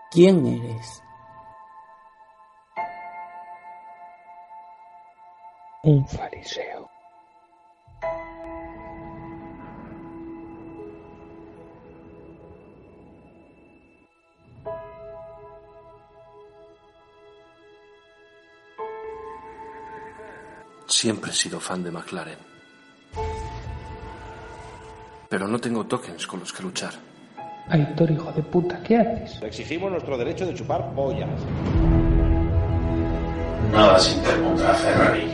¿Quién eres? Un fariseo. Siempre he sido fan de McLaren. Pero no tengo tokens con los que luchar. Aitor, hijo de puta, ¿qué haces? Exigimos nuestro derecho de chupar pollas. Nada se interpondrá a Ferrari.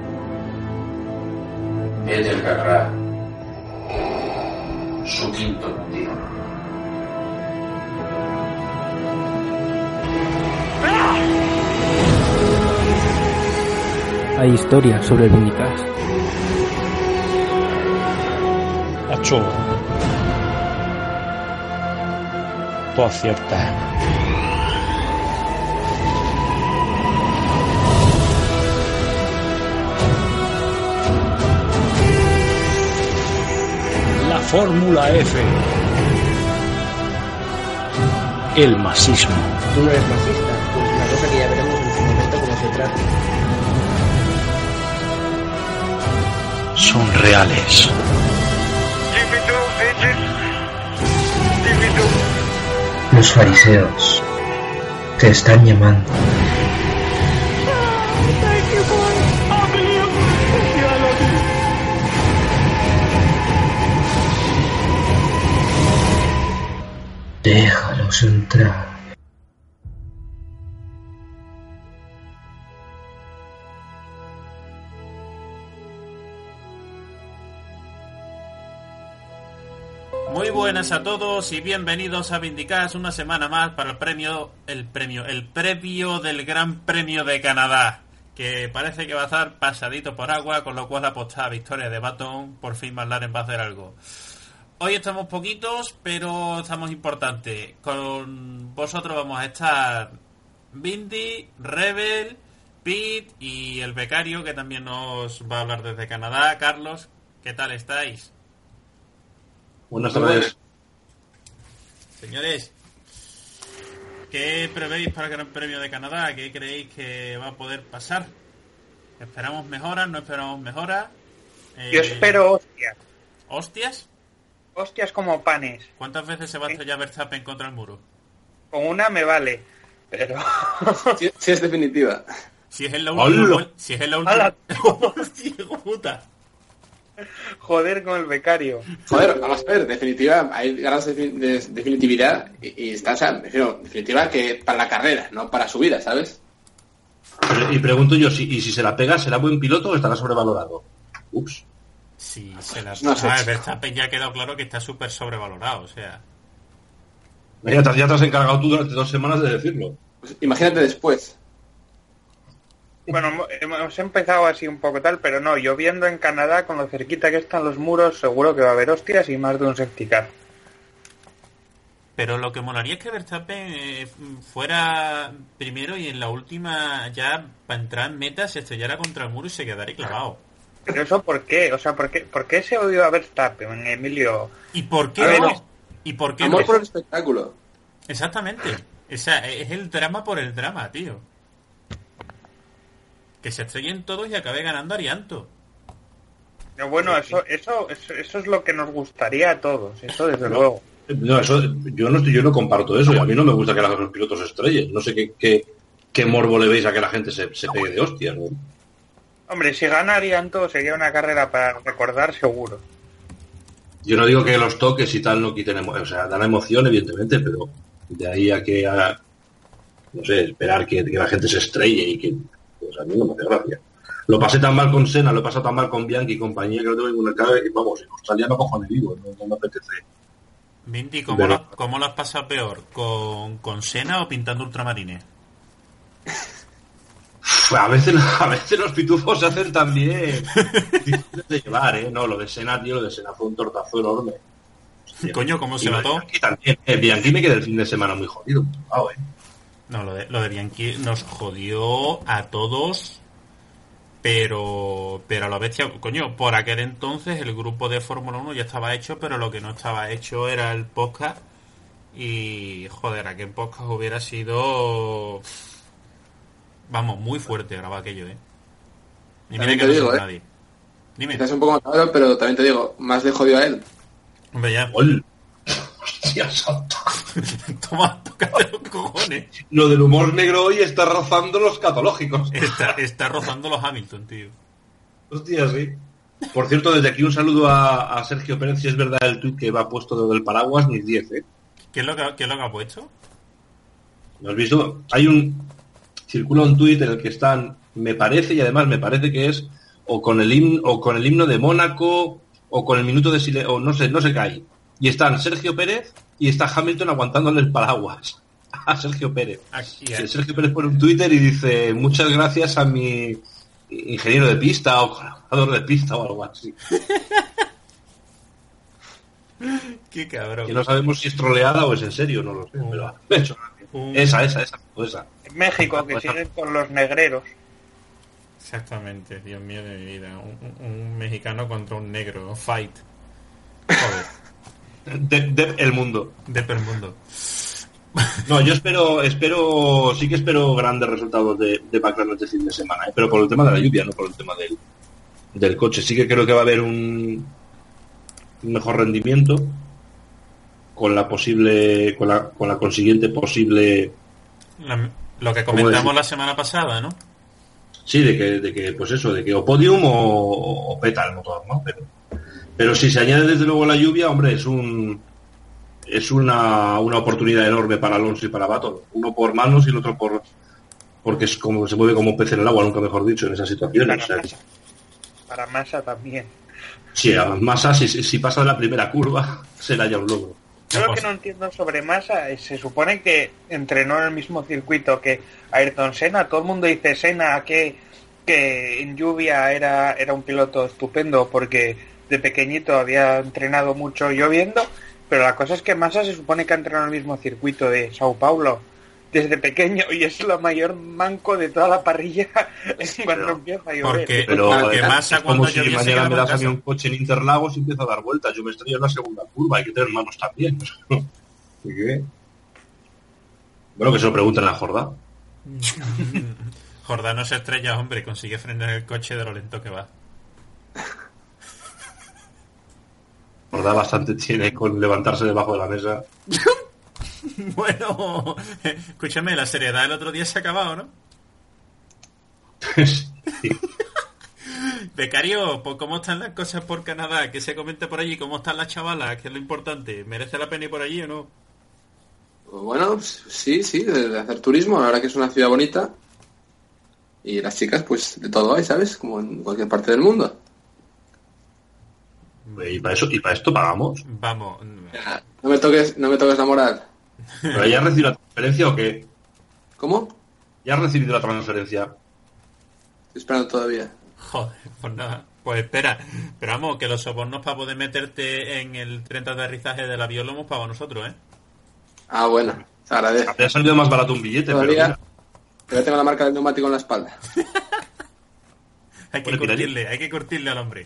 Vettel ganará su quinto mundial. Hay historias sobre el Vindicash. Acho. Tú aciertas. La Fórmula F. El masismo. Tú no eres masista, pues una cosa que ya veremos en su momento cómo se trata. Son reales. Los fariseos te están llamando. Déjalos entrar. Muy buenas a todos y bienvenidos a Vindicash una semana más para el previo del Gran Premio de Canadá, que parece que va a estar pasadito por agua, con lo cual apostar a victoria de Baton, por fin McLaren va a hacer algo. Hoy estamos poquitos, pero estamos importantes. Con vosotros vamos a estar Vindy, Rebel, Pete y el becario, que también nos va a hablar desde Canadá. Carlos, ¿qué tal estáis? Buenas tardes. Señores, ¿qué prevéis para el Gran Premio de Canadá? ¿Qué creéis que va a poder pasar? ¿Esperamos mejoras? ¿No esperamos mejoras? Yo espero hostias. ¿Hostias? Hostias como panes. ¿Cuántas veces se va a estrellar Verstappen contra el muro? Con una me vale, pero... Si es definitiva. Si es en la última... Si es en la última... ¡Hostia, puta! Joder con el becario. Joder, vamos a ver, definitiva, hay ganas de definitividad y está, o sea, definitiva que para la carrera, no para su vida, ¿sabes? Y pregunto yo, si se la pega, ¿será buen piloto o estará sobrevalorado? Ups. Sí, se la... No sé. Verstappen ya ha quedado claro que está súper sobrevalorado, o sea... Ya te has encargado tú durante 2 semanas de decirlo. Pues imagínate después. Bueno, hemos empezado así un poco tal, pero no, lloviendo en Canadá, con lo cerquita que están los muros, seguro que va a haber hostias y más de un safety car. Pero lo que molaría es que Verstappen fuera primero y en la última, ya para entrar en meta, se estrellara contra el muro y se quedara clavado. ¿Pero eso por qué? O sea, ¿por qué se odia a Verstappen, Emilio? ¿Y por qué no? ¿Y por qué Amor no? por el espectáculo. Exactamente. O sea, es el drama por el drama, tío. Que se estrellen todos y acabe ganando Arianto. Pero bueno, eso es lo que nos gustaría a todos, eso desde luego. No, eso, yo no comparto eso, y a mí no me gusta que los pilotos se estrellen. No sé qué morbo le veis a que la gente se pegue de hostias, ¿no? Hombre, si gana Arianto sería una carrera para recordar seguro. Yo no digo que los toques y tal no quiten o sea, dan emoción, evidentemente, pero de ahí no sé, esperar que la gente se estrelle y que... Pues a mí no me hace gracia. Lo pasé tan mal con Senna, lo he pasado tan mal con Bianchi y compañía que no tengo ninguna cara que, vamos, en Australia no cojo ni vivo, no me apetece. Minty, ¿cómo lo has pasado peor? ¿Con Senna o pintando ultramarines? A veces los pitufos se hacen también difíciles de llevar, ¿eh? No, lo de Senna fue un tortazo enorme. Hostia. Coño, ¿cómo se notó? Y también, Bianchi me quedé el fin de semana muy jodido. No, lo de Bianchi nos jodió a todos, pero a la bestia, coño, por aquel entonces el grupo de Fórmula 1 ya estaba hecho, pero lo que no estaba hecho era el podcast Y joder, aquel podcast hubiera sido, vamos, muy fuerte grabar aquello, Y mira que no soy nadie. Dime. Quizás un poco más claro, pero también te digo, más le jodió a él. Hombre, ya. Hostia santa. Toma, tócate los cojones. Lo del humor negro hoy está rozando los catológicos. Está rozando los Hamilton, tío. Hostia, sí. Por cierto, desde aquí un saludo a Sergio Pérez, si es verdad el tuit que va puesto de lo del paraguas, ni 10, ¿Qué es lo que ha puesto? ¿Lo has visto? Circula un tuit en el que están, me parece, y además me parece que es o con el himno de Mónaco o con el minuto de silencio, o no sé qué hay. Y están Sergio Pérez y está Hamilton aguantándole el paraguas a Sergio Pérez. Sergio Pérez pone un Twitter y dice, muchas gracias a mi ingeniero de pista o colaborador de pista o algo así. Qué cabrón. Que no sabemos si es troleada o es en serio, no lo sé, pero me ha hecho gracia. Esa. En México, que siguen con los negreros. Exactamente, Dios mío de mi vida. Un mexicano contra un negro. Fight. Joder. El mundo. El mundo. No, yo sí que espero grandes resultados de Backlash este fin de semana, pero por el tema de la lluvia, no por el tema del coche. Sí que creo que va a haber un mejor rendimiento con la consiguiente posible lo que comentamos la semana pasada, ¿no? Sí, de que pues eso, de que o podium o peta el motor, ¿no? Pero si se añade desde luego la lluvia, hombre, es una oportunidad enorme para Alonso y para Button. Uno por manos y el otro porque es como se mueve como un pez en el agua, nunca mejor dicho, en esas situaciones. Para Massa también. Sí, a Massa si pasa de la primera curva será ya un logro. Yo lo que no entiendo sobre Massa es, se supone que entrenó en el mismo circuito que Ayrton Senna. Todo el mundo dice Senna que en lluvia era un piloto estupendo porque de pequeñito había entrenado mucho lloviendo, pero la cosa es que Massa se supone que ha entrenado en el mismo circuito de Sao Paulo desde pequeño y es lo mayor manco de toda la parrilla cuando empieza a llover. Porque Massa cuando si mañana me das a mí un coche en Interlagos y empiezo a dar vueltas, yo me estrello en la segunda curva, hay que tener manos también. ¿Qué? Bueno, que se lo pregunten a Jordá. Jordá no se estrella, hombre, consigue frenar el coche de lo lento que va. Jordá bastante tiene con levantarse debajo de la mesa. Bueno, escúchame, la seriedad el otro día se ha acabado, ¿no? Sí. Becario, pues ¿cómo están las cosas por Canadá? Que se comente por allí, ¿cómo están las chavalas? Que es lo importante. ¿Merece la pena ir por allí o no? Bueno, sí, de hacer turismo, la verdad que es una ciudad bonita. Y las chicas, pues de todo hay, ¿sabes? Como en cualquier parte del mundo. ¿Y para esto pagamos? Vamos. Ya, no me toques la moral. ¿Pero ya has recibido la transferencia o qué? ¿Cómo? ¿Ya has recibido la transferencia? Estoy esperando todavía. Joder, pues nada. Pues espera. Pero vamos, que los sobornos para poder meterte en el tren de aterrizaje del avión lo hemos pagado nosotros, ¿eh? Ah, bueno. Se agradece. Te ha salido más barato un billete, todavía, pero ya tengo la marca del neumático en la espalda. hay que curtirle al hombre.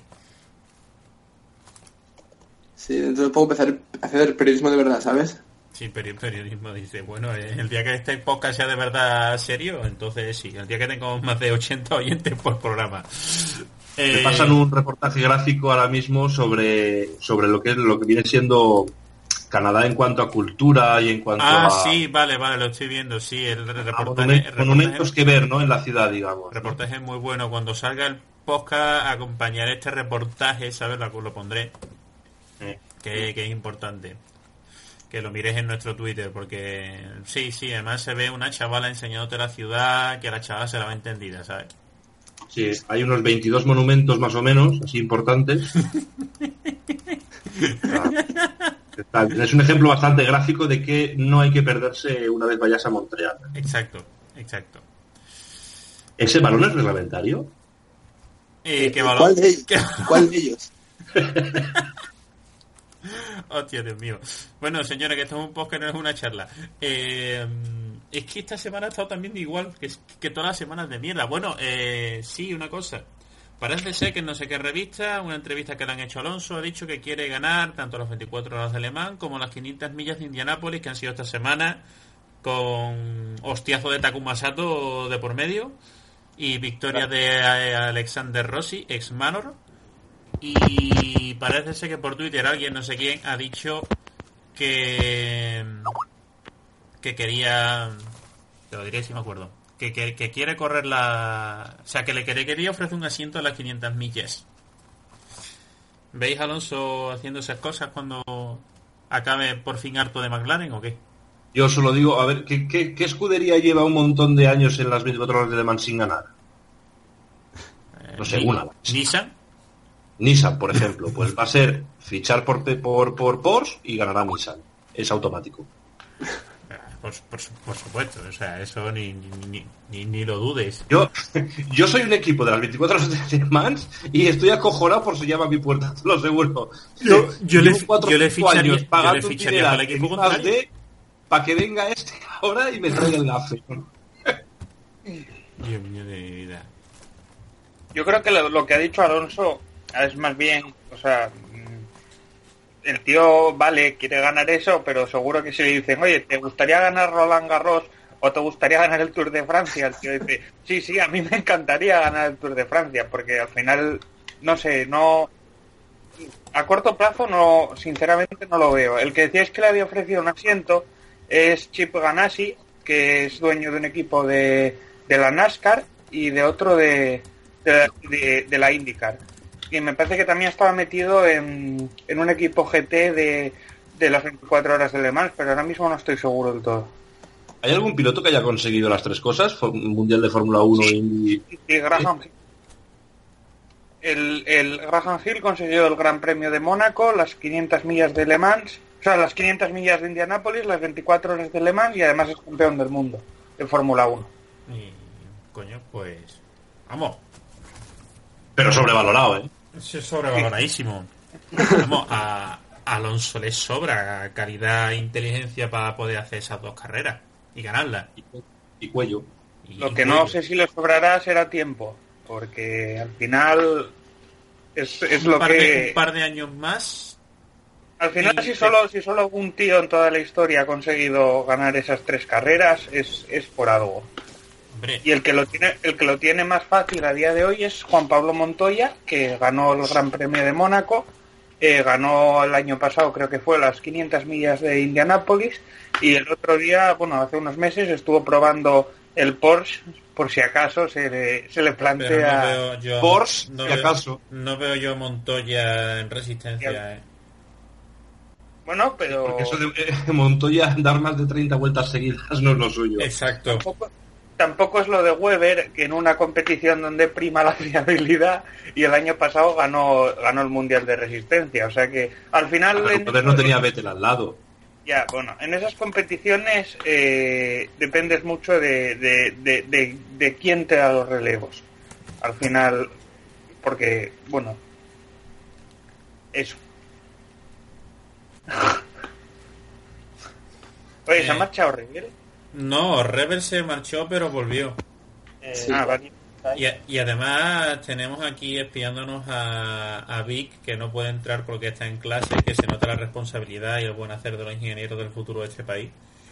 Sí, dentro de poco empezar a hacer periodismo de verdad, ¿sabes? Sí, periodismo dice, bueno, el día que este podcast sea de verdad serio, entonces sí, el día que tengo más de 80 oyentes por programa. Me pasan un reportaje gráfico ahora mismo sobre lo que viene siendo Canadá en cuanto a cultura y en cuanto a... sí, vale, lo estoy viendo, sí, el reportaje... monumentos que ver, ¿no? En la ciudad, digamos. El reportaje es muy bueno. Cuando salga el podcast, acompañaré este reportaje, ¿sabes? Lo pondré. Que es importante. Que lo mires en nuestro Twitter, porque sí, además se ve una chavala enseñándote la ciudad, que la chavala se la va entendida, ¿sabes? Sí, hay unos 22 monumentos más o menos, así importantes. Es un ejemplo bastante gráfico de que no hay que perderse una vez vayas a Montreal. Exacto. ¿Ese balón es reglamentario? ¿Qué balón? ¿Cuál de ellos? Hostia, Dios mío. Bueno, señores, que esto es un podcast, no es una charla. Es que esta semana ha estado también igual que todas las semanas de mierda. Bueno, sí, una cosa. Parece ser que en no sé qué revista, una entrevista que le han hecho a Alonso, ha dicho que quiere ganar tanto las 24 horas de Le Mans como las 500 millas de Indianápolis, que han sido esta semana, con hostiazo de Takuma Sato de por medio y victoria de Alexander Rossi, ex Manor. Y parece ser que por Twitter alguien, no sé quién, ha dicho que quería, te lo diré si me acuerdo, que quiere correr o sea, que le quería ofrecer un asiento a las 500 millas. ¿Veis a Alonso haciendo esas cosas cuando acabe por fin harto de McLaren o qué? Yo solo digo, a ver, ¿qué escudería lleva un montón de años en las 24 horas de Le Mans sin ganar? No sé, una. Nissan, por ejemplo, pues va a ser fichar por Porsche y ganará Nissan. Es automático. Por supuesto, o sea, eso ni lo dudes. Yo soy un equipo de las 24 horas de Le Mans y estoy acojonado por si llama a mi puerta, te lo aseguro. Yo le ficharía para el equipo contrario. Para que venga este ahora y me traiga el gafe. Dios mío de vida. Yo creo que lo que ha dicho Alonso es más bien, o sea, el tío, vale, quiere ganar eso, pero seguro que si le dicen, oye, ¿te gustaría ganar Roland Garros o te gustaría ganar el Tour de Francia? El tío dice, sí, a mí me encantaría ganar el Tour de Francia, porque al final, no sé, a corto plazo no, sinceramente no lo veo. El que decíais que le había ofrecido un asiento es Chip Ganassi, que es dueño de un equipo de la NASCAR y de otro de la IndyCar. Y me parece que también estaba metido en un equipo GT de las 24 horas de Le Mans, pero ahora mismo no estoy seguro del todo. ¿Hay algún piloto que haya conseguido las tres cosas? Mundial de Fórmula 1 y Graham Hill. El Graham Hill consiguió el Gran Premio de Mónaco, las 500 millas de Le Mans, o sea, las 500 millas de Indianápolis, las 24 horas de Le Mans y además es campeón del mundo de Fórmula 1. Y, coño, pues... Vamos. Pero sobrevalorado, ¿eh? Sí, sobrevaloradísimo. Vamos, a Alonso le sobra calidad e inteligencia para poder hacer esas dos carreras y ganarlas. Y cuello. Lo que no sé si le sobrará será tiempo, porque al final es lo que... Un par de años más. Al final, si solo algún tío en toda la historia ha conseguido ganar esas tres carreras, es por algo. Hombre. Y el que lo tiene más fácil a día de hoy es Juan Pablo Montoya, que ganó el Gran Premio de Mónaco, ganó el año pasado, creo que fue, las 500 millas de Indianápolis, y el otro día, bueno, hace unos meses estuvo probando el Porsche, por si acaso se le plantea... Porsche, si acaso. No veo yo Montoya en resistencia, Bueno, pero... Porque eso de Montoya dar más de 30 vueltas seguidas no es lo suyo. Exacto. Tampoco es lo de Weber, que en una competición donde prima la fiabilidad, y el año pasado ganó el Mundial de Resistencia. O sea que al final... Pero no tenía Vettel al lado. Ya, bueno, en esas competiciones dependes mucho de quién te da los relevos. Al final, porque, bueno, eso. Oye, ¿se ha marchado Rebel? No, Rebel se marchó pero volvió. Sí. Vale. Y además tenemos aquí espiándonos a Vic, que no puede entrar porque está en clase, que se nota la responsabilidad y el buen hacer de los ingenieros del futuro de este país.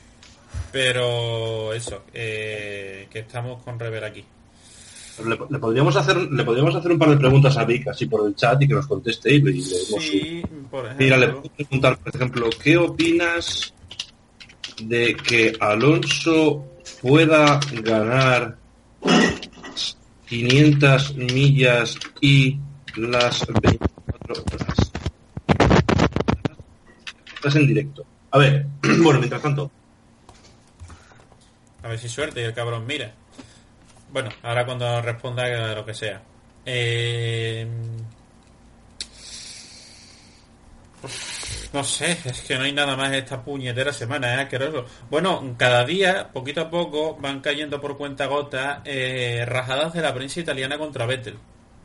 Pero eso, que estamos con Rebel aquí. Le podríamos hacer un par de preguntas a Vic así por el chat y que nos conteste y le demos sí, por ejemplo. Mira, le puedo preguntar, por ejemplo, ¿qué opinas de que Alonso pueda ganar 500 millas y las 24 horas? Estás en directo. A ver, bueno, mientras tanto. A ver si suerte y el cabrón mira. Bueno, ahora cuando responda lo que sea. No sé, es que no hay nada más esta puñetera semana, es asqueroso. Bueno, cada día, poquito a poco, van cayendo por cuenta gota rajadas de la prensa italiana contra Vettel.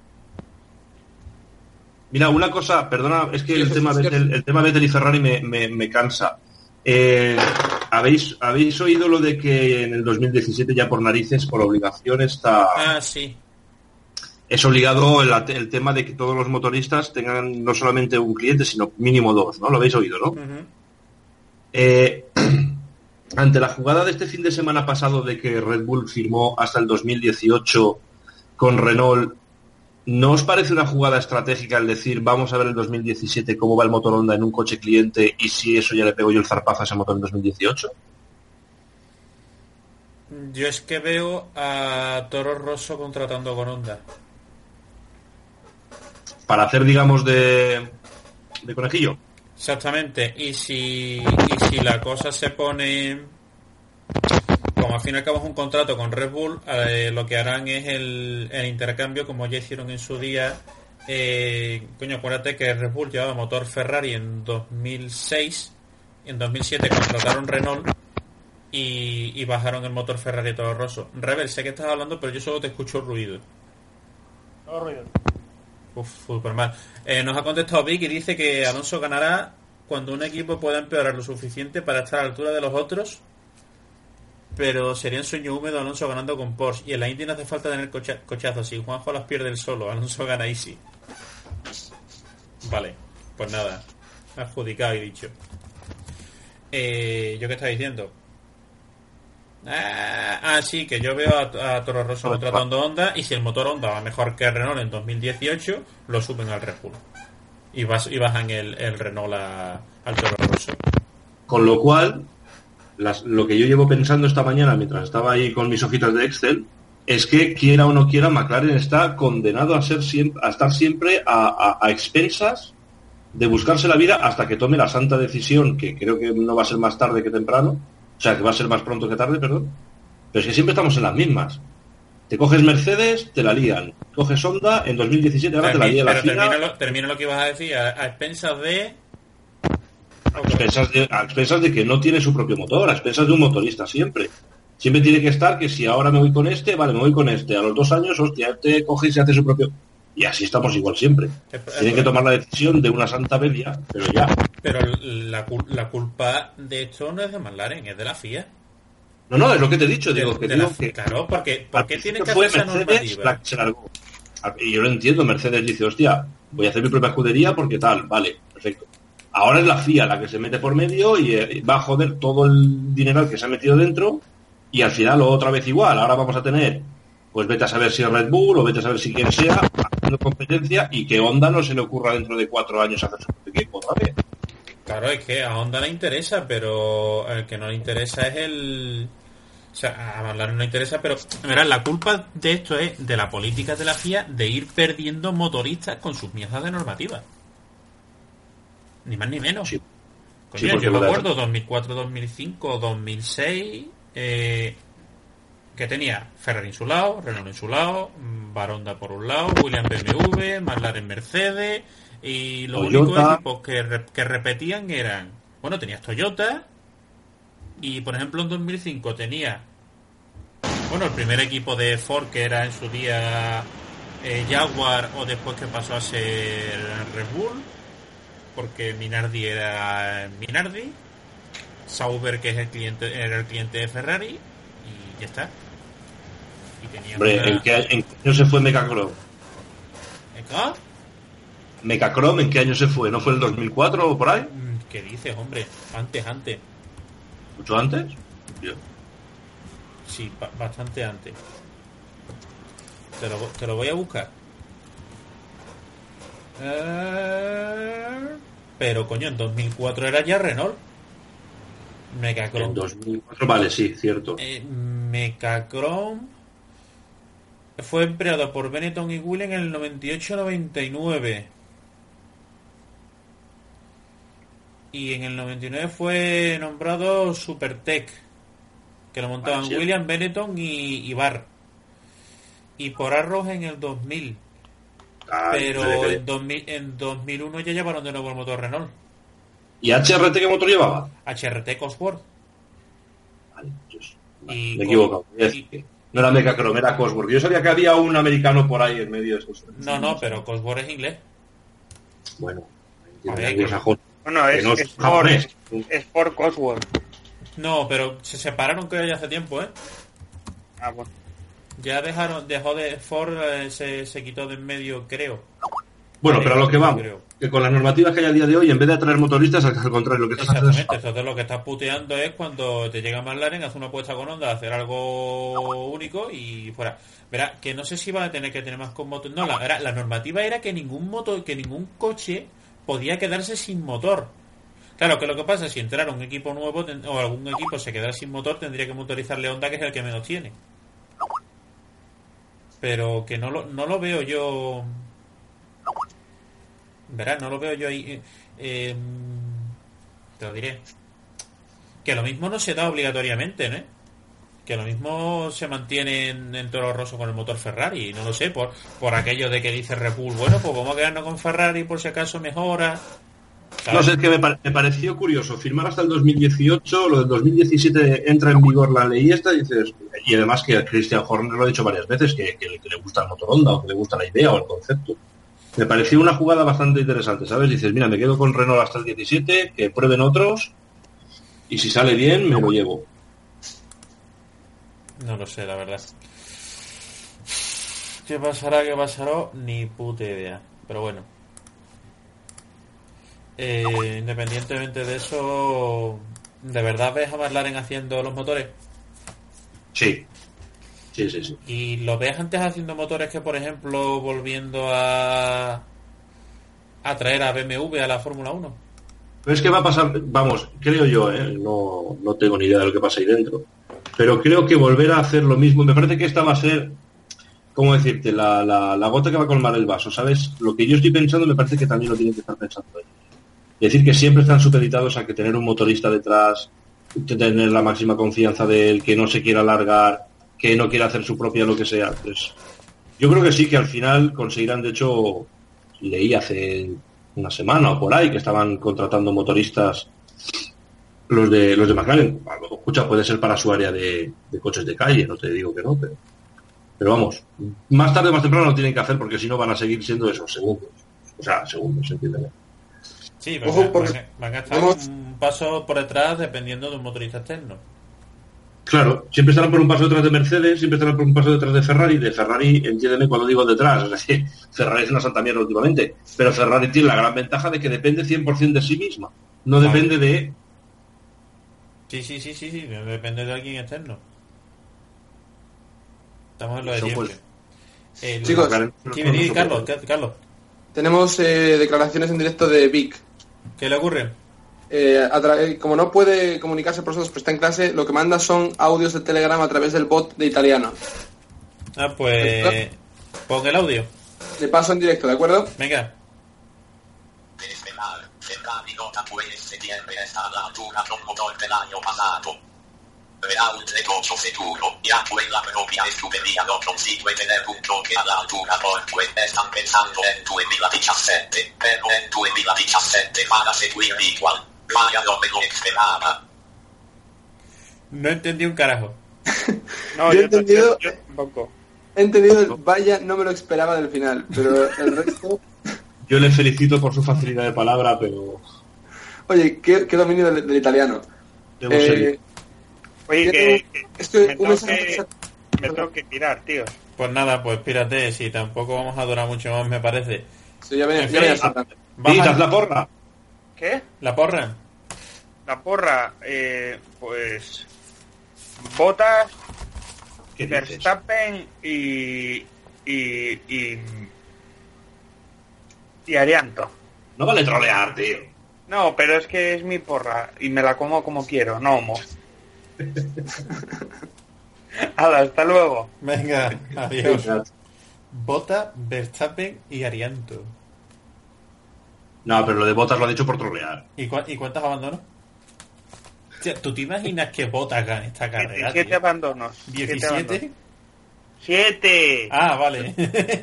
Mira, una cosa, perdona, es que el tema Vettel y Ferrari me cansa. ¿Habéis oído lo de que en el 2017 ya por narices, por obligación está... Ah, sí. es obligado el tema de que todos los motoristas tengan no solamente un cliente, sino mínimo 2, ¿no? Lo habéis oído, ¿no? Uh-huh. Ante la jugada de este fin de semana pasado de que Red Bull firmó hasta el 2018 con Renault, ¿no os parece una jugada estratégica el decir vamos a ver el 2017 cómo va el motor Honda en un coche cliente y si eso ya le pego yo el zarpazo a ese motor en 2018? Yo es que veo a Toro Rosso contratando con Honda. Para hacer, digamos, de conejillo. Exactamente, y si la cosa se pone, como al fin y al cabo es un contrato con Red Bull, lo que harán es el intercambio, como ya hicieron en su día. Coño, acuérdate que Red Bull llevaba motor Ferrari en 2006, en 2007 contrataron Renault y bajaron el motor Ferrari Toro Rosso. Rebel, sé que estás hablando, pero yo solo te escucho ruido. No ruido. Uf, super mal. Nos ha contestado Vic y dice que Alonso ganará cuando un equipo pueda empeorar lo suficiente para estar a la altura de los otros, pero sería un sueño húmedo Alonso ganando con Porsche, y en la Indy no hace falta tener cochazos. Si Juanjo las pierde el solo, Alonso gana easy. Vale, pues nada, adjudicado y dicho. ¿Yo qué estaba diciendo? Sí, que yo veo a Toro Rosso contratando Honda, y si el motor Honda va mejor que Renault en 2018, lo suben al Red Bull y bajan el Renault al Toro Rosso. Con lo cual, lo que yo llevo pensando esta mañana mientras estaba ahí con mis hojitas de Excel es que, quiera o no quiera, McLaren está condenado a estar siempre a expensas de buscarse la vida hasta que tome la santa decisión, que creo que no va a ser más tarde que temprano. O sea, que va a ser más pronto que tarde, perdón. Pero es que siempre estamos en las mismas. Te coges Mercedes, te la lían. Coges Honda, en 2017 ahora te la lía la FIA. Termina lo que ibas a decir. A expensas de... A expensas de que no tiene su propio motor. A expensas de un motorista siempre. Siempre tiene que estar que si ahora me voy con este, vale, me voy con este. A los 2 años, hostia, este coge y se hace su propio... Y así estamos igual siempre. Tienen que tomar la decisión de una santa media, pero ya. Pero la culpa de esto no es de McLaren, es de la FIA. No, es lo que te he dicho. Digo, que claro, porque tiene que fue hacer esa Mercedes normativa. la que se largó. Y yo lo entiendo, Mercedes dice, hostia, voy a hacer mi propia escudería porque tal, vale, perfecto. Ahora es la FIA la que se mete por medio y va a joder todo el dineral que se ha metido dentro, y al final otra vez igual. Ahora vamos a tener, pues vete a saber si es Red Bull o vete a saber si quien sea, haciendo competencia, y que Honda no se le ocurra dentro de 4 años hacer su propio equipo otra vez. Claro, es que a Honda le interesa, pero el que no le interesa es el... O sea, a McLaren no le interesa, pero verás, la culpa de esto es de la política de la FIA de ir perdiendo motoristas con sus mierdas de normativa. Ni más ni menos. Sí. Coño, Sí, yo me acuerdo 2004, 2005, 2006, que tenía Ferrari en su lado, Renault en su lado, Baronda por un lado, Williams BMW, McLaren Mercedes, y los Toyota. únicos equipos que repetían eran... Bueno, tenías Toyota, y por ejemplo en 2005 tenía... Bueno, el primer equipo de Ford, que era en su día Jaguar, o después que pasó a ser Red Bull, porque Minardi era Minardi, Sauber, que es era el cliente de Ferrari, y ya está. Y tenía Hombre, ¿en qué año se fue Mecachrome? ¿Ah? Mecachrome, ¿en qué año se fue? ¿No fue el 2004 o por ahí? ¿Qué dices, hombre? Antes. ¿Mucho antes? Yo. Sí, bastante antes. Te lo voy a buscar. Pero coño, en 2004 era ya Renault. Mecachrome. En 2004, vale, sí, cierto. Mecachrome fue empleado por Benetton y Williams en el 98-99. Y en el 99 fue nombrado Supertech, que lo montaban Williams, Benetton y Barr. Y por Arrows en el 2000. Pero en 2001 ya llevaron de nuevo el motor Renault. ¿Y HRT qué motor llevaba? HRT Cosworth. Vale, me Y he equivocado. No era Mecachrome, era Cosworth. Yo sabía que había un americano por ahí en medio de estos. No, pero Cosworth es inglés. Bueno, A ver, Bueno, es por Cosworth. No, pero se separaron, creo, ya hace tiempo, ¿eh? Ah, bueno. Ford se quitó de en medio, creo. Bueno, pero a lo que vamos, que con las normativas que hay a día de hoy, en vez de atraer motoristas, al contrario, lo que estás haciendo es... Entonces lo que estás puteando es cuando te llega McLaren, hace una apuesta con Honda, hacer algo único y fuera. Verá, que no sé si van a tener que tener más con motor. No, la normativa era que ningún coche podía quedarse sin motor. Claro, que lo que pasa es si entrara un equipo nuevo o algún equipo se quedara sin motor, tendría que motorizarle Honda, que es el que menos tiene. Pero que no lo veo yo... Verás, no lo veo yo ahí. Te lo diré. Que lo mismo no se da obligatoriamente, ¿no? Que lo mismo se mantiene en Toro Rosso con el motor Ferrari. No lo sé, por aquello de que dice Red Bull, bueno, pues vamos a quedarnos con Ferrari por si acaso mejora. ¿Sabes? No sé, es que me pareció curioso. Firmar hasta el 2018, lo del 2017 entra en vigor la ley esta, y dices... Y además que Christian Horner lo ha dicho varias veces, que le gusta el motor Honda, o que le gusta la idea o el concepto. Me pareció una jugada bastante interesante, ¿sabes? Dices, mira, me quedo con Renault hasta el 17, que prueben otros, y si sale bien, me lo llevo. No lo sé, la verdad. ¿Qué pasará? Ni puta idea. Pero bueno. Independientemente de eso, ¿de verdad ves a McLaren haciendo los motores? Sí. ¿Y lo ves antes haciendo motores que, por ejemplo, volviendo a traer a BMW a la Fórmula 1? Pero es que va a pasar, vamos, creo yo, no tengo ni idea de lo que pasa ahí dentro, pero creo que volver a hacer lo mismo, me parece que esta va a ser, ¿cómo decirte? La gota que va a colmar el vaso, ¿sabes? Lo que yo estoy pensando me parece que también lo tienen que estar pensando ellos. Es decir, que siempre están supeditados a que tener un motorista detrás, tener la máxima confianza de él, que no se quiera alargar, que no quiera hacer su propia lo que sea. Pues yo creo que sí, que al final conseguirán. De hecho, leí hace una semana o por ahí que estaban contratando motoristas los de McLaren. Escucha, puede ser para su área de coches de calle, no te digo que no, pero vamos, más tarde o más temprano lo tienen que hacer, porque si no van a seguir siendo esos segundos. O sea, segundos, entiéndeme. Sí, van a estar un paso por detrás dependiendo de un motorista externo. Claro, siempre estarán por un paso detrás de Mercedes, siempre estarán por un paso detrás de Ferrari. De Ferrari, entiéndeme cuando digo detrás, es decir, Ferrari es una santa mierda últimamente, pero Ferrari tiene la gran ventaja de que depende 100% de sí misma, no depende de... Sí, depende de alguien externo. Estamos en lo de siempre. Chicos, Carlos. Tenemos declaraciones en directo de Vic. ¿Qué le ocurre? Como no puede comunicarse por nosotros, pero está en clase, lo que manda son audios de Telegram a través del bot de Italiano. Ah, pues... Pon el audio. Le paso en directo, ¿de acuerdo? Venga. Verá un tregoso futuro, ya quella propia estupenda lo consigue tener un toque all'altura porque están pensando en 2017, pero en 2017 van a seguir igual. Vaya, no me lo esperaba. No entendí un carajo. No, yo he entendido un poco. He entendido el vaya, no me lo esperaba del final, pero el resto... Yo le felicito por su facilidad de palabra, pero... Oye, qué dominio del italiano. Debo seguir. Oye, me tengo que tirar, tío. Pues nada, pues pírate, si tampoco vamos a durar mucho más, me parece. Sí, ya ven, la porra. ¿Qué? ¿La porra? La porra, pues... Bottas, Verstappen y Arianto. No vale trolear, tío. No, pero es que es mi porra y me la como como quiero, no homo. Hala, hasta luego. Venga, adiós. Bottas, Verstappen y Arianto. No, pero lo de Bottas lo ha dicho por trolear. ¿Y cuántos abandonos? O sea, ¿tú te imaginas que Bottas gane esta carrera? 17 abandonos. ¿17? 7. Ah, vale.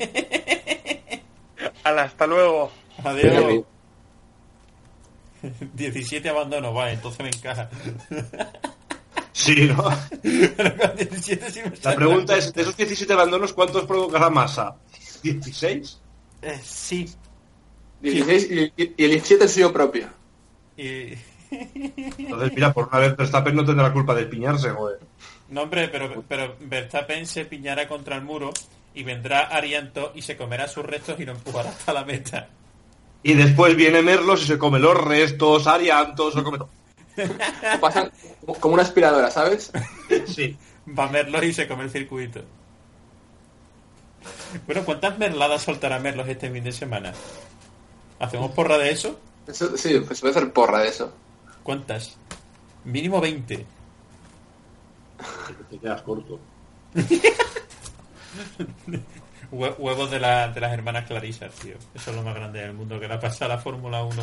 Hala, hasta luego. Adiós. 17 abandonos, vale, entonces me encaja. Sí, ¿no? Pero con 17 sí me La pregunta es, de esos 17 abandonos, ¿cuántos provocará Massa? ¿16? Sí. 16 y el 17 es suyo propio. Y... Entonces, mira, por una vez Verstappen no tendrá culpa de piñarse, joder. No, hombre, pero Verstappen se piñará contra el muro y vendrá Arianto y se comerá sus restos y lo empujará hasta la meta. Y después viene Merlos y se come los restos, Arianto, se come todo. Pasan como una aspiradora, ¿sabes? Sí. Va Merlos y se come el circuito. Bueno, ¿cuántas merladas soltará Merlos este fin de semana? ¿Hacemos porra de eso? Sí, pues voy a hacer porra de eso. ¿Cuántas? Mínimo 20. Te quedas corto. Huevos de las hermanas Clarisas, tío. Eso es lo más grande del mundo, que la pasa a la Fórmula 1.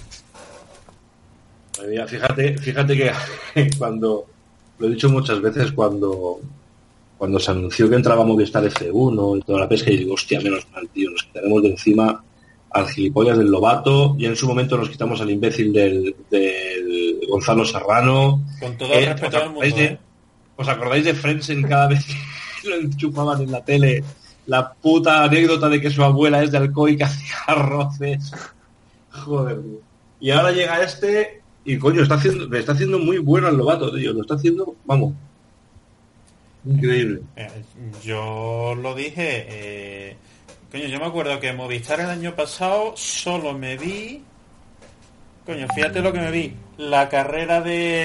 Fíjate que cuando, lo he dicho muchas veces, cuando se anunció que entraba Movistar F1 y toda la pesca, y digo, hostia, menos mal, tío, nos quitaremos de encima al gilipollas del Lobato, y en su momento nos quitamos al imbécil del Gonzalo Serrano. Con todo el respeto del mundo, ¿Os acordáis de Frentzen cada vez que lo enchufaban en la tele? La puta anécdota de que su abuela es de Alcoy, que hacía arroces. Joder, tío. Y ahora llega este y, coño, le está haciendo muy bueno al Lobato, tío. Lo está haciendo, vamos, increíble. Yo lo dije, coño, yo me acuerdo que Movistar el año pasado solo me vi, coño, fíjate lo que me vi, la carrera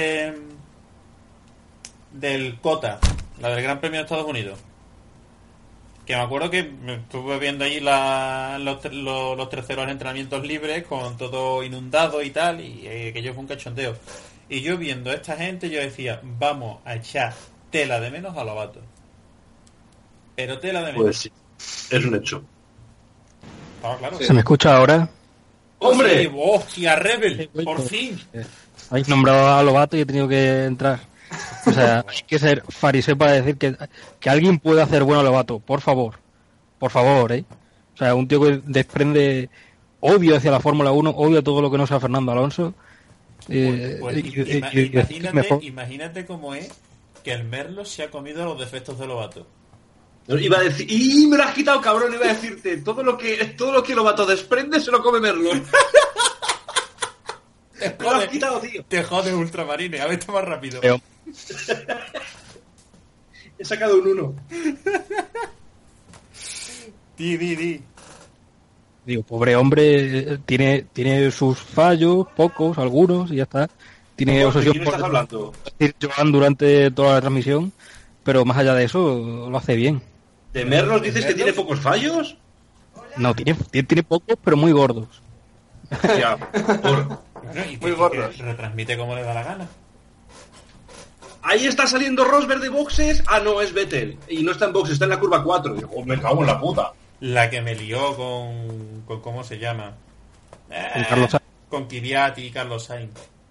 del COTA, la del Gran Premio de Estados Unidos. Que me acuerdo que me estuve viendo ahí los terceros entrenamientos libres con todo inundado y tal, y aquello fue un cachondeo. Y yo viendo a esta gente, yo decía, vamos a echar tela de menos a Lobato. Pero tela de menos. Pues sí, es un hecho. Ah, claro. ¿Se me escucha ahora? ¡Hombre! Sí, ¡hostia, Rebel! ¡Por fin! Habéis nombrado a Lobato y he tenido que entrar. O sea, hay que ser fariseo para decir que alguien puede hacer bueno a Lobato. Por favor, ¿eh? O sea, un tío que desprende odio hacia la Fórmula 1, odio a todo lo que no sea Fernando Alonso. Imagínate cómo es que el Merlos se ha comido los defectos de Lobato. Iba a decir, y me lo has quitado, cabrón, iba a decirte, todo lo que Lobato desprende se lo come Merlos. Me lo has quitado, tío. Te jode, Ultramarine, a ver, está más rápido. Pero... He sacado un 1. Di. Digo, pobre hombre, tiene sus fallos, pocos, algunos, y ya está. Tiene obsesión por decir Joan durante toda la transmisión, pero más allá de eso, lo hace bien. ¿De Merlos dices que tiene pocos fallos? No, tiene pocos, pero muy gordos. Ya, muy gordos. Retransmite como le da la gana. Ahí está saliendo Rosberg de boxes. Ah, no, es Vettel. Y no está en boxes, está en la curva 4. Digo, me cago en la puta. La que me lió con ¿cómo se llama? Con Carlos Sainz. Con Kvyat y Carlos Sainz.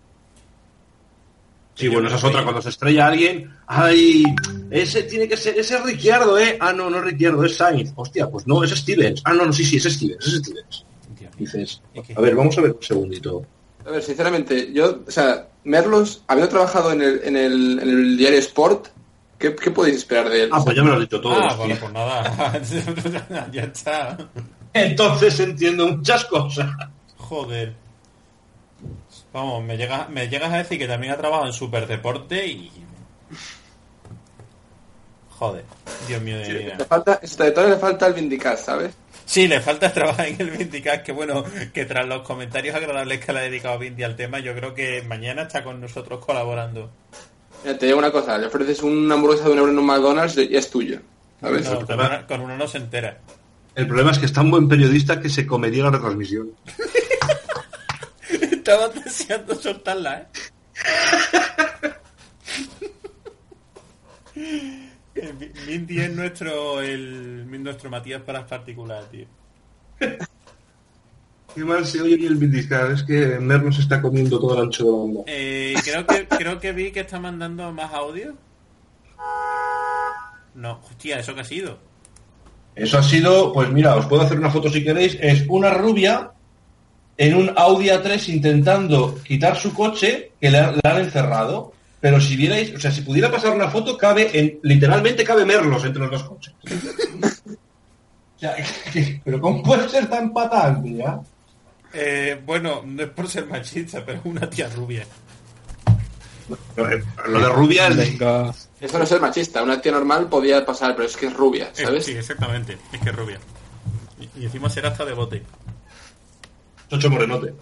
Sí, bueno, esa es otra. Cuando se estrella alguien, ¡ay! Ese tiene que ser, ese es Ricciardo, ¿eh? Ah, no es Ricciardo, es Sainz. Hostia, pues no, es Stevens. Ah, no, sí, es Stevens. Dices, a ver, vamos a ver un segundito. A ver, sinceramente, Merlos, habiendo trabajado en el diario Sport, ¿qué podéis esperar de él? Ah, pues ya me lo has dicho todo. Bueno, pues nada. Ya está. Entonces entiendo muchas cosas. Joder. Vamos, me llegas a decir que también ha trabajado en Superdeporte y... Joder, Dios mío de mi vida. Le falta el Vindicar, ¿sabes? Sí, le falta trabajar en el Vindicar, que bueno, que tras los comentarios agradables que le ha dedicado Vindy al tema, yo creo que mañana está con nosotros colaborando. Mira, te digo una cosa, le ofreces una hamburguesa de €1 en un McDonald's y es tuyo, ¿sabes? No, con uno no se entera. El problema es que es tan buen periodista que se comería la retransmisión. Estaba deseando soltarla, Mindy es nuestro Matías para las particulares, tío. Qué mal se oye ni el Vindiscar, es que Merlos está comiendo todo el ancho de la banda. Creo que vi que está mandando más audio. No, hostia, ¿eso qué ha sido? Eso ha sido, pues mira, os puedo hacer una foto si queréis, es una rubia en un Audi A3 intentando quitar su coche que le han encerrado. Pero si vierais, o sea, si pudiera pasar una foto, literalmente cabe Merlos entre los dos coches. O sea, pero ¿cómo puede ser tan patante, ya? Bueno, no es por ser machista, pero es una tía rubia. Lo de rubia es... Eso no es ser machista. Una tía normal podía pasar, pero es que es rubia, ¿sabes? Sí, exactamente. Es que es rubia. Y encima será hasta de bote. Chocho morenote.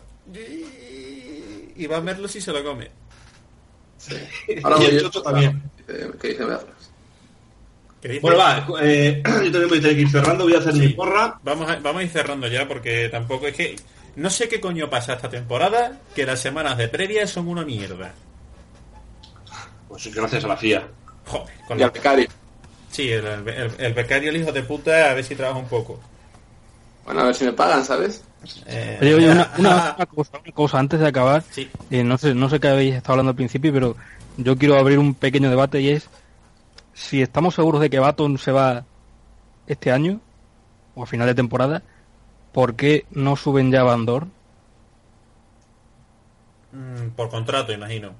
Y va a verlo si se lo come. Sí. Ahora y el Chocho también. ¿Qué dice Merlos? Bueno, va, yo también voy a tener que ir cerrando, voy a hacer mi porra. Vamos a ir cerrando ya, porque tampoco es que... No sé qué coño pasa esta temporada, que las semanas de previa son una mierda. Pues gracias a la FIA. Joder, Y al becario. Sí, el becario, el hijo de puta, a ver si trabaja un poco. Bueno, a ver si me pagan, ¿sabes? Oye, una cosa antes de acabar. Sí. No sé qué habéis estado hablando al principio, pero yo quiero abrir un pequeño debate y es si estamos seguros de que Baton se va este año o a final de temporada, ¿por qué no suben ya a Van Dorn? Por contrato, imagino.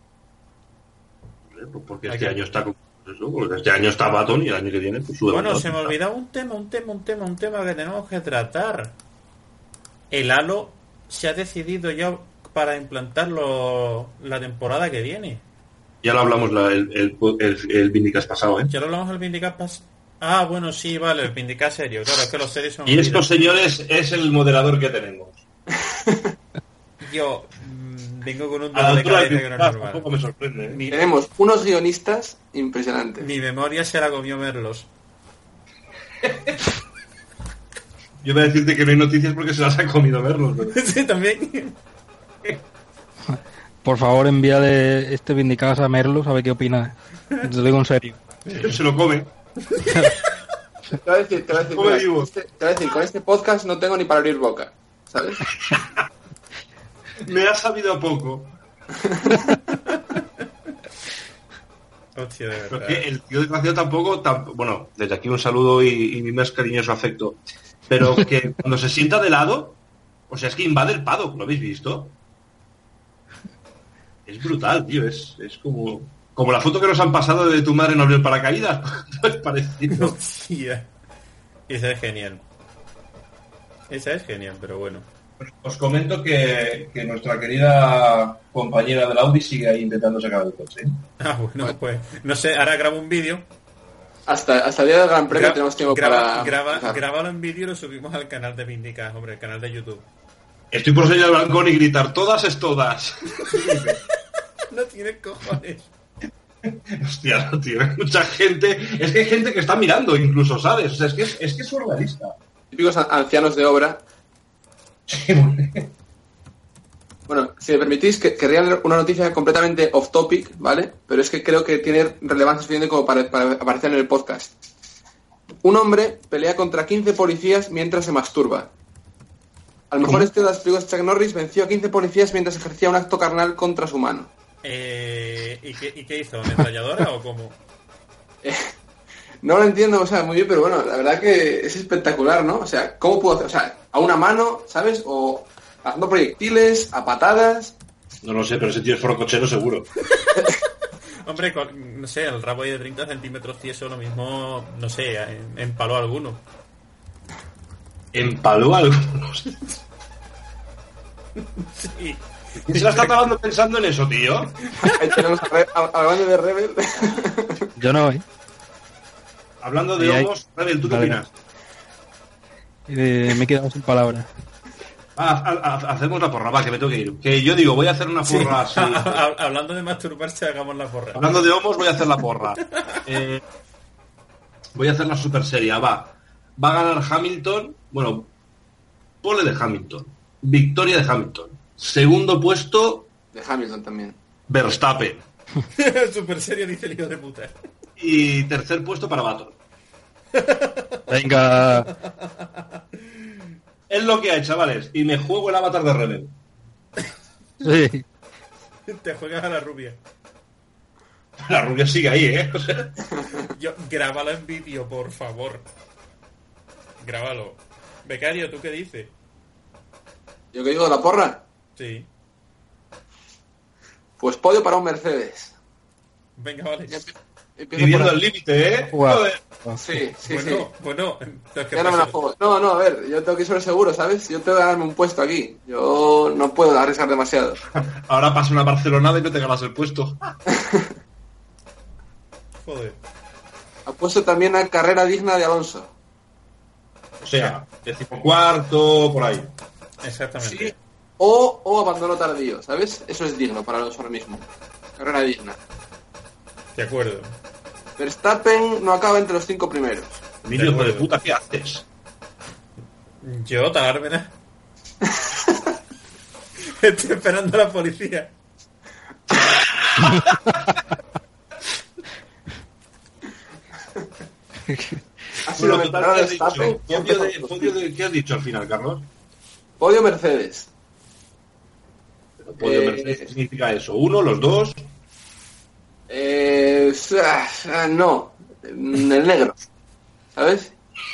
Pues porque este año está con eso, porque este año está Baton y el año que viene pues sube. Bueno, Baton. se me olvidaba un tema que tenemos que tratar. El Halo se ha decidido ya para implantarlo la temporada que viene. Ya lo hablamos el Vindicast pasado, ¿eh? Ya lo hablamos el Vindicast pasado. Ah, bueno, sí, vale, el Vindicast serio. Claro, es que los series son... Y estos señores es el moderador que tenemos. Yo vengo con un A la dolor de altura cabeza del que no es Vindicast normal. tampoco me sorprende, ¿eh? Tenemos unos guionistas impresionantes. Mi memoria se la comió Merlos. Yo voy a decirte que no hay noticias porque se las ha comido verlos. Pero... Sí, también. Por favor, envíale este Vindicast a Merlos a ver qué opina. Te lo digo en serio. Se lo come. Te voy a decir, con este podcast no tengo ni para abrir boca, ¿sabes? Me ha sabido a poco. Hostia, de verdad. Porque el tío desgraciado tampoco... Bueno, desde aquí un saludo y mi más cariñoso afecto. Pero que cuando se sienta de lado, o sea, es que invade el paddock, ¿lo habéis visto? Es brutal, tío, es como la foto que nos han pasado de tu madre no abrió el paracaídas. Es parecido. Hostia. Esa es genial. Esa es genial, pero bueno. Os comento que nuestra querida compañera del Audi sigue ahí intentando sacar el coche. Ah, bueno, pues no sé, ahora grabo un vídeo. Hasta el día del Gran Premio tenemos tiempo para... Grábalo en vídeo y lo subimos al canal de Vindicast, hombre, el canal de YouTube. Estoy por salir al balcón y gritar, todas es todas. No tienes cojones. Hostia, no, tío, hay mucha gente. Es que hay gente que está mirando incluso, ¿sabes? O sea, es que es surrealista. Típicos ancianos de obra. Bueno, si me permitís, querría leer una noticia completamente off topic, ¿vale? Pero es que creo que tiene relevancia suficiente como para aparecer en el podcast. Un hombre pelea contra 15 policías mientras se masturba. Al mejor estilo de las películas de Chuck Norris venció a 15 policías mientras ejercía un acto carnal contra su mano. ¿Y qué hizo? ¿Ametralladora o cómo? No lo entiendo, o sea, muy bien, pero bueno, la verdad que es espectacular, ¿no? O sea, ¿cómo puedo hacer? O sea, a una mano, ¿sabes? O haciendo proyectiles, a patadas. No lo sé, pero ese tío es forcochero seguro. Hombre, no sé, el rabo de 30 centímetros tieso lo mismo, no sé, empaló a alguno. ¿Empaló a algunos? Sí. ¿Quién se la está acabando pensando en eso, tío? Ahí tenemos hablando de Rebel. Yo no, ¿eh? Hablando de homos, Rebel, ¿tú qué opinas? Me he quedado sin palabras. Hacemos la porra, va, que me tengo que ir. Que yo digo, voy a hacer una porra así. Hablando de masturbarse, hagamos la porra. Hablando de homos, voy a hacer la porra. Voy a hacer la super seria, va. Va a ganar Hamilton. Bueno, pole de Hamilton. Victoria de Hamilton. Segundo puesto... De Hamilton también. Verstappen. Super serio, dice el hijo de puta. Y tercer puesto para Baton. Venga. Es lo que hay, chavales. Y me juego el avatar de Rebel. Sí. Te juegas a la rubia. La rubia sigue ahí, ¿eh? O sea... Grábalo en vídeo, por favor. Grábalo. Becario, ¿tú qué dices? ¿Yo qué digo de la porra? Sí. Pues podio para un Mercedes. Venga, vale. Viviendo al límite, ¿eh? Joder. Sí. Bueno. Ya no me la juego. No, a ver, yo tengo que ir sobre seguro, ¿sabes? Yo tengo que ganarme un puesto aquí. Yo no puedo arriesgar demasiado. Ahora pasa una Barcelonada y no te ganas el puesto. Joder. Apuesto también a carrera digna de Alonso. O sea, 14º, por ahí. Exactamente. Sí. O abandono tardío, ¿sabes? Eso es digno para Alonso ahora mismo. Carrera digna. De acuerdo. Verstappen no acaba entre los 5 primeros. Emilio, hijo de puta, ¿qué haces? Yo, Tagármena. Estoy esperando a la policía. Ha sido Bueno, total, mental ¿qué has Verstappen. dicho? ¿Qué has dicho al final, Carlos? Podio Mercedes. Pero podio Mercedes, ¿qué significa eso? ¿Uno, los dos? No. El negro. ¿Sabes?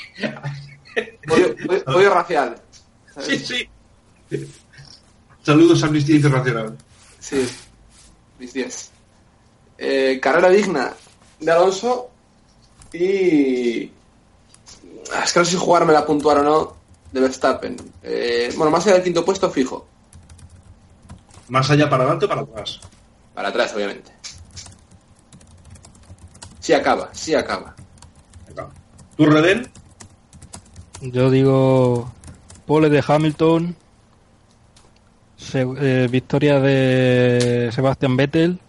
Podio racial. ¿Sabes? Sí. Saludos a Amnistía Internacional. Sí. Mis 10. Carrera digna de Alonso. Y... es que no sé si jugarme la puntuar o no de Verstappen. Bueno, más allá del 5º puesto, fijo. ¿Más allá para adelante o para atrás? Para atrás, obviamente. Sí acaba. ¿Tú, Redén? Yo digo pole de Hamilton, victoria de Sebastian Vettel,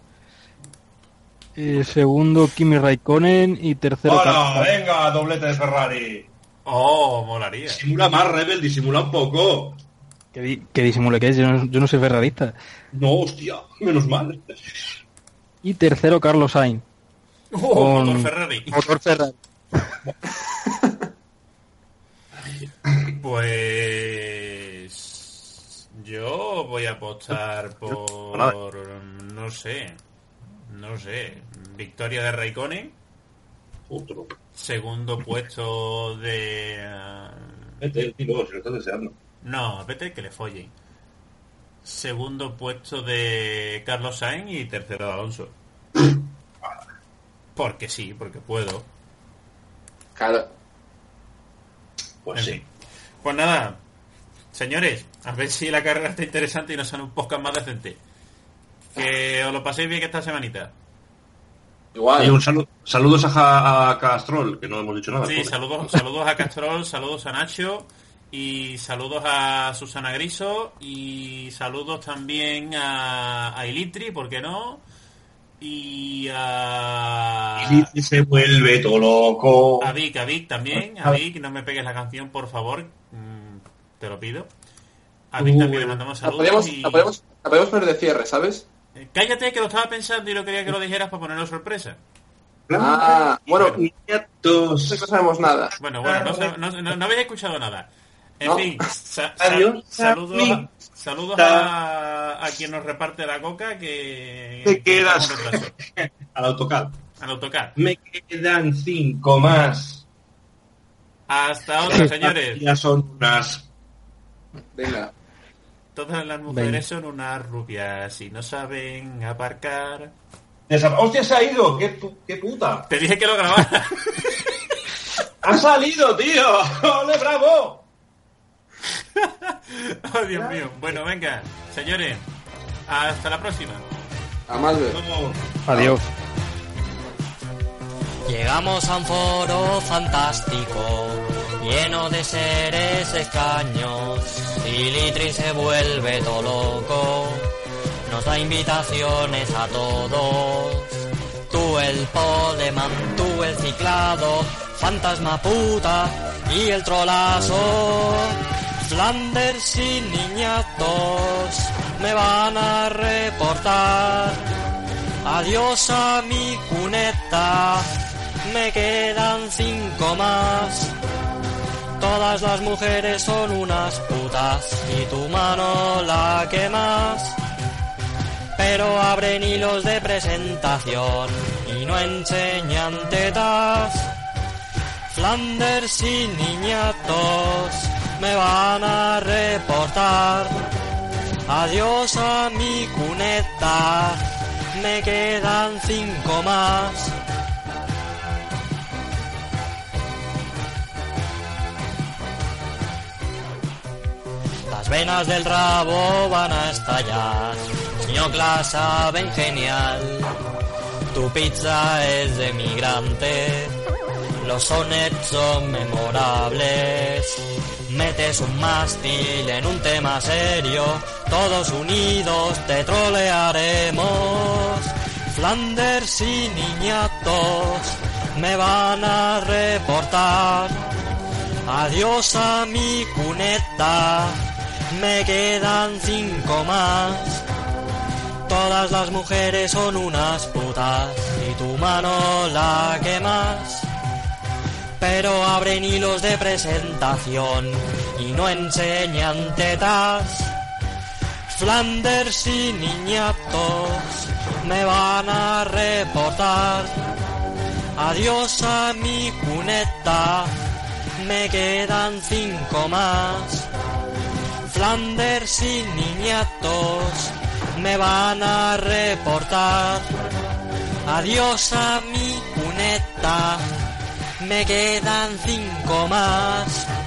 segundo Kimi Raikkonen y tercero... ¡Hola! ¡Venga, doblete de Ferrari! Oh, molaría. Disimula más, Rebel, disimula un poco. Que disimule que es, yo no soy ferrarista. No, hostia, menos mal. Y tercero Carlos Sainz. Motor Ferrari. Motor Ferrari. Pues yo voy a apostar por no sé, victoria de Raikkonen, Otro. segundo puesto de Vete, tío, si lo estás deseando. no, vete que le follen, segundo puesto de Carlos Sainz y tercero de Alonso. Porque sí, porque puedo. Claro. Pues En sí. fin. Pues nada, señores, a ver si la carrera está interesante y nos sale un podcast más decente. Que os lo paséis bien esta semanita. Igual. Y un saludos a Castrol, que no hemos dicho nada. Sí, pobre. saludos a Castrol, saludos a Nacho y saludos a Susana Griso y saludos también a Ilitri, ¿por qué no? Y a... Y se vuelve todo loco. A Vic también. A Vic, no me pegues la canción, por favor. Te lo pido. A Vic también le mandamos saludos. La podemos poner de cierre, ¿sabes? Cállate, que lo estaba pensando y no quería que lo dijeras para ponerlo sorpresa. Bueno, no sabemos nada. Bueno, no habéis escuchado nada. En No. fin, Adiós, saludos a quien nos reparte la coca que... Te quedas estamos en retraso. al autocar. Al autocar. Me quedan 5 más. Hasta otra, señores. Ya son unas. Venga. Todas las mujeres son unas rubias y no saben aparcar. ¡Hostia, se ha ido! ¡Qué puta! Te dije que lo grabara. ¡Ha salido, tío! ¡Ole, bravo! Oh, Dios mío. Bueno, venga, señores. Hasta la próxima. A más ver. Adiós. Llegamos a un foro fantástico, lleno de seres extraños, y Litrin se vuelve todo loco, nos da invitaciones a todos. Tú el Podeman, tú el Ciclado, Fantasma Puta y el Trolazo. Flanders y niñatos me van a reportar. Adiós a mi cuneta, me quedan 5 más. Todas las mujeres son unas putas y tu mano la que más. Pero abren hilos de presentación y no enseñan tetas. Flanders y niñatos me van a reportar. Adiós a mi cuneta, me quedan 5 más. Las venas del rabo van a estallar, ñoclas saben genial. Tu pizza es de migrante. Los sonnets son memorables. Metes un mástil en un tema serio. Todos unidos te trolearemos. Flanders y niñatos me van a reportar. Adiós a mi cuneta, me quedan 5 más. Todas las mujeres son unas putas y tu mano la que más. Pero abren hilos de presentación y no enseñan tetas. Flanders y niñatos me van a reportar. Adiós a mi cuneta, me quedan 5 más. Flanders y niñatos me van a reportar. Adiós a mi cuneta, me quedan 5 más.